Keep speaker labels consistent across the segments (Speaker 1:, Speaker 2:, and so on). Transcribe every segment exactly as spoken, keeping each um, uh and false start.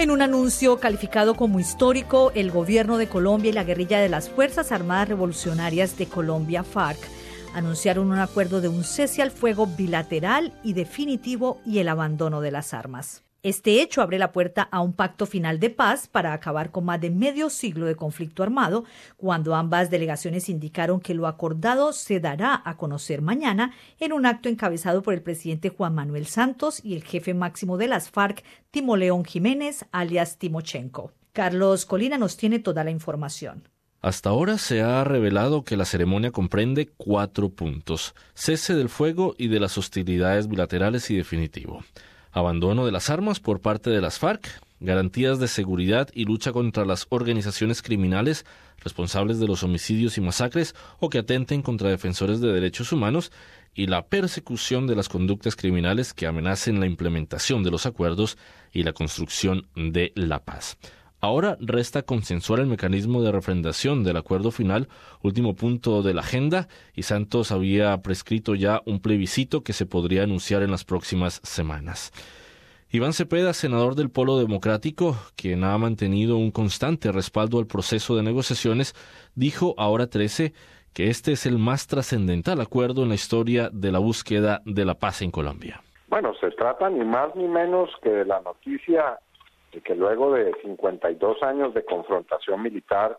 Speaker 1: En un anuncio calificado como histórico, el gobierno de Colombia y la guerrilla de las Fuerzas Armadas Revolucionarias de Colombia, FARC, anunciaron un acuerdo de un cese al fuego bilateral y definitivo y el abandono de las armas. Este hecho abre la puerta a un pacto final de paz para acabar con más de medio siglo de conflicto armado, cuando ambas delegaciones indicaron que lo acordado se dará a conocer mañana en un acto encabezado por el presidente Juan Manuel Santos y el jefe máximo de las FARC, Timo León Jiménez, alias Timochenko. Carlos Colina nos tiene toda la información.
Speaker 2: Hasta ahora se ha revelado que la ceremonia comprende cuatro puntos: cese del fuego y de las hostilidades bilaterales y definitivo, abandono de las armas por parte de las FARC, garantías de seguridad y lucha contra las organizaciones criminales responsables de los homicidios y masacres o que atenten contra defensores de derechos humanos, y la persecución de las conductas criminales que amenacen la implementación de los acuerdos y la construcción de la paz. Ahora resta consensuar el mecanismo de refrendación del acuerdo final, último punto de la agenda, y Santos había prescrito ya un plebiscito que se podría anunciar en las próximas semanas. Iván Cepeda, senador del Polo Democrático, quien ha mantenido un constante respaldo al proceso de negociaciones, dijo a Hora trece que este es el más trascendental acuerdo en la historia de la búsqueda de la paz en Colombia.
Speaker 3: Bueno, se trata ni más ni menos que de la noticia de que luego de cincuenta y dos años de confrontación militar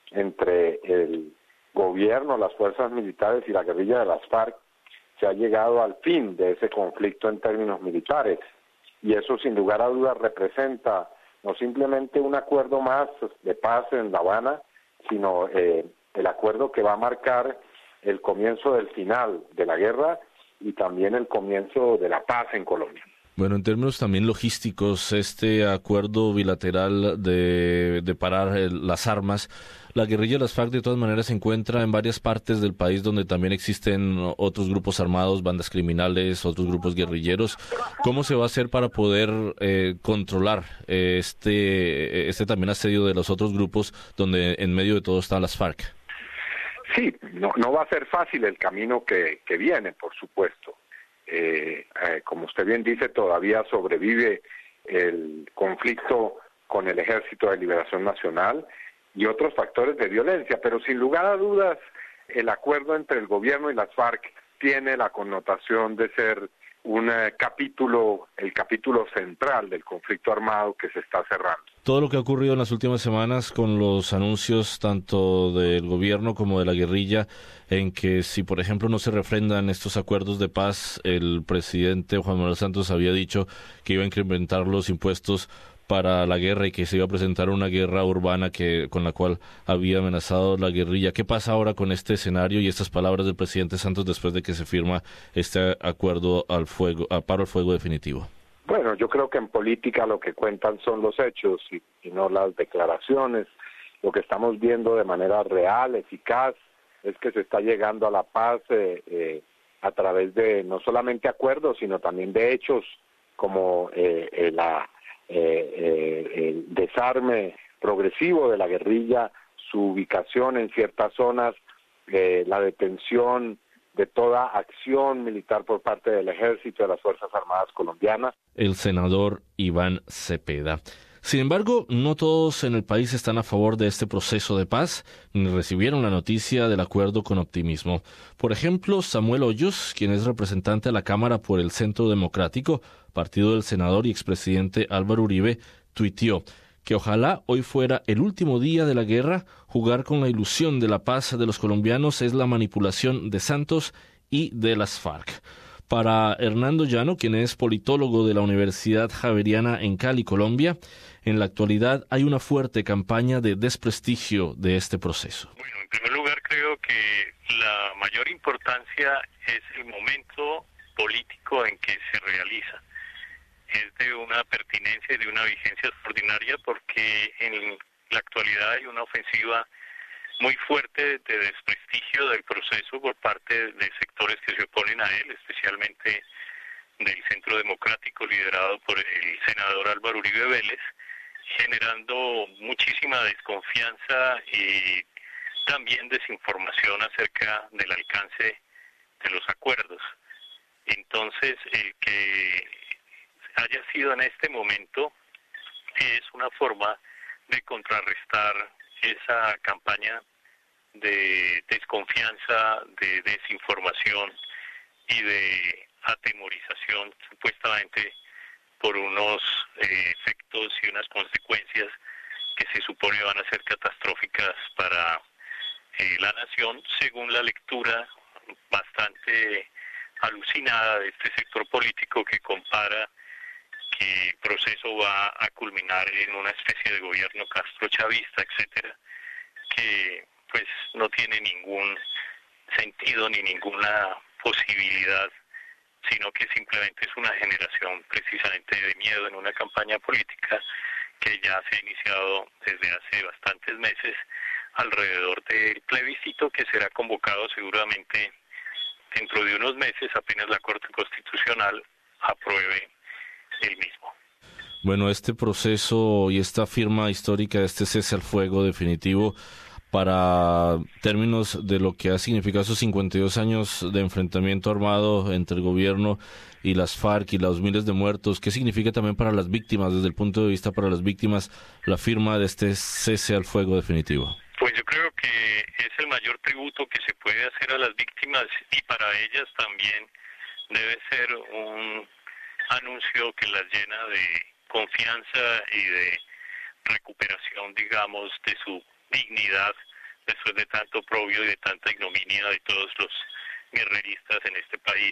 Speaker 3: entre el gobierno, las fuerzas militares y la guerrilla de las FARC, se ha llegado al fin de ese conflicto en términos militares. Y eso sin lugar a dudas representa no simplemente un acuerdo más de paz en La Habana, sino eh, el acuerdo que va a marcar el comienzo del final de la guerra y también el comienzo de la paz en Colombia.
Speaker 2: Bueno, en términos también logísticos, este acuerdo bilateral de, de parar el, las armas, la guerrilla de las FARC de todas maneras se encuentra en varias partes del país donde también existen otros grupos armados, bandas criminales, otros grupos guerrilleros. ¿Cómo se va a hacer para poder eh, controlar eh, este, este también asedio de los otros grupos donde en medio de todo están las FARC?
Speaker 3: Sí, no, no va a ser fácil el camino que, que viene, por supuesto. Eh, eh, como usted bien dice, todavía sobrevive el conflicto con el Ejército de Liberación Nacional y otros factores de violencia, pero sin lugar a dudas el acuerdo entre el gobierno y las FARC tiene la connotación de ser un eh, capítulo, el capítulo central del conflicto armado que se está cerrando.
Speaker 2: Todo lo que ha ocurrido en las últimas semanas con los anuncios tanto del gobierno como de la guerrilla en que si por ejemplo no se refrendan estos acuerdos de paz, el presidente Juan Manuel Santos había dicho que iba a incrementar los impuestos para la guerra y que se iba a presentar una guerra urbana que con la cual había amenazado la guerrilla. ¿Qué pasa ahora con este escenario y estas palabras del presidente Santos después de que se firma este acuerdo al fuego, a paro al fuego definitivo?
Speaker 3: Bueno, yo creo que en política lo que cuentan son los hechos y, y no las declaraciones. Lo que estamos viendo de manera real, eficaz, es que se está llegando a la paz eh, eh, a través de no solamente acuerdos, sino también de hechos como eh, eh, la, eh, eh, el desarme progresivo de la guerrilla, su ubicación en ciertas zonas, eh, la detención de toda acción militar por parte del Ejército y de las Fuerzas Armadas colombianas.
Speaker 2: El senador Iván Cepeda. Sin embargo, no todos en el país están a favor de este proceso de paz, ni recibieron la noticia del acuerdo con optimismo. Por ejemplo, Samuel Hoyos, quien es representante a la Cámara por el Centro Democrático, partido del senador y expresidente Álvaro Uribe, tuiteó que ojalá hoy fuera el último día de la guerra. Jugar con la ilusión de la paz de los colombianos es la manipulación de Santos y de las FARC. Para Hernando Llano, quien es politólogo de la Universidad Javeriana en Cali, Colombia, en la actualidad hay una fuerte campaña de desprestigio de este proceso.
Speaker 4: Bueno, en primer lugar creo que la mayor importancia es el momento político en que se realiza. Es de una pertinencia y de una vigencia extraordinaria porque en la actualidad hay una ofensiva muy fuerte de desprestigio del proceso por parte de sectores que se oponen a él, especialmente del Centro Democrático liderado por el senador Álvaro Uribe Vélez, generando muchísima desconfianza y también desinformación acerca del alcance de los acuerdos. Entonces, el que haya sido en este momento es una forma de contrarrestar esa campaña de desconfianza, de desinformación y de atemorización supuestamente por unos eh, efectos y unas consecuencias que se supone van a ser catastróficas para eh, la nación, según la lectura bastante alucinada de este sector político que compara que el proceso va a culminar en una especie de gobierno castrochavista, etcétera, que pues no tiene ningún sentido ni ninguna posibilidad, sino que simplemente es una generación precisamente de miedo en una campaña política que ya se ha iniciado desde hace bastantes meses alrededor del plebiscito que será convocado seguramente dentro de unos meses, apenas la Corte Constitucional apruebe el mismo.
Speaker 2: Bueno, este proceso y esta firma histórica de este cese al fuego definitivo, para términos de lo que ha significado esos cincuenta y dos años de enfrentamiento armado entre el gobierno y las FARC y los miles de muertos, ¿qué significa también para las víctimas, desde el punto de vista para las víctimas, la firma de este cese al fuego definitivo?
Speaker 4: Pues yo creo que es el mayor tributo que se puede hacer a las víctimas y para ellas también debe ser un anuncio que las llena de confianza y de recuperación, digamos, de su dignidad después de tanto oprobio y de tanta ignominia de todos los guerreristas en este país.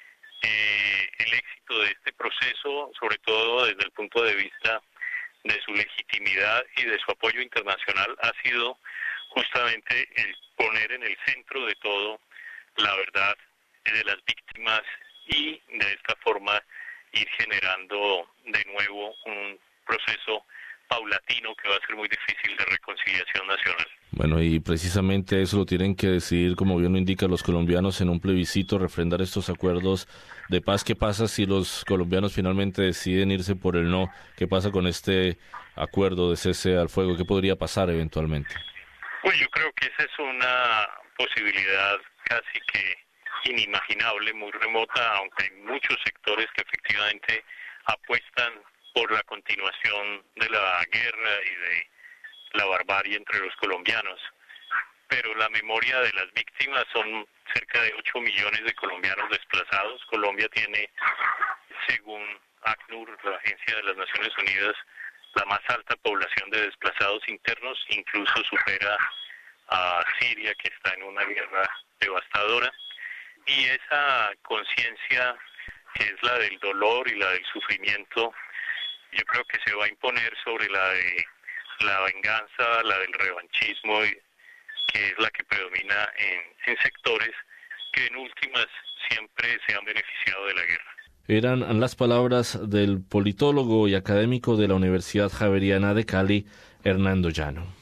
Speaker 4: Eh, el éxito de este proceso, sobre todo desde el punto de vista de su legitimidad y de su apoyo internacional, ha sido justamente el poner en el centro de todo la verdad de las víctimas y de esta forma ir generando de nuevo un proceso paulatino que va a ser muy difícil de reconciliación nacional.
Speaker 2: Bueno, y precisamente eso lo tienen que decidir, como bien lo indican los colombianos, en un plebiscito, refrendar estos acuerdos de paz. ¿Qué pasa si los colombianos finalmente deciden irse por el no? ¿Qué pasa con este acuerdo de cese al fuego? ¿Qué podría pasar eventualmente?
Speaker 4: Pues yo creo que esa es una posibilidad casi que inimaginable, muy remota, aunque hay muchos sectores que efectivamente apuestan por la continuación de la guerra y de la barbarie entre los colombianos. Pero la memoria de las víctimas son cerca de ocho millones de colombianos desplazados. Colombia tiene, según ACNUR, la Agencia de las Naciones Unidas, la más alta población de desplazados internos, incluso supera a Siria, que está en una guerra devastadora. Y esa conciencia, que es la del dolor y la del sufrimiento, yo creo que se va a imponer sobre la de la venganza, la del revanchismo, que es la que predomina en, en sectores que en últimas siempre se han beneficiado de la guerra.
Speaker 2: Eran las palabras del politólogo y académico de la Universidad Javeriana de Cali, Hernando Llano.